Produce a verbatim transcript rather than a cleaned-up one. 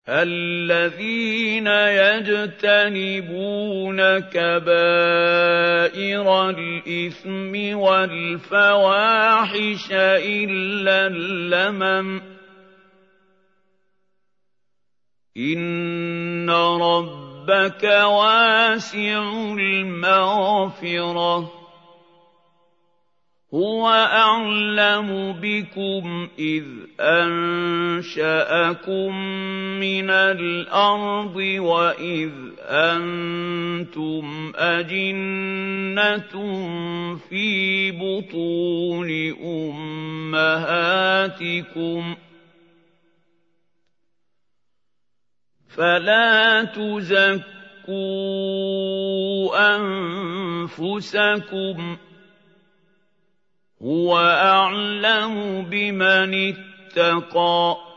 الَّذِينَ يَجْتَنِبُونَ كَبَائِرَ الْإِثْمِ وَالْفَوَاحِشَ إِلَّا اللَّمَمَ ۚ إِنَّ رَبَّكَ وَاسِعُ الْمَغْفِرَةِ ۚ هُوَ أَعْلَمُ بِكُمْ إِذْ أَنشَأَكُم مِّنَ الْأَرْضِ وَإِذْ أَنتُمْ أَجِنَّةٌ فِي بُطُونِ أُمَّهَاتِكُمْ ۖ فَلَا تُزَكُّوا أَنفُسَكُمْ ۖ هُوَ أَعْلَمُ بِمَنِ اتَّقَىٰ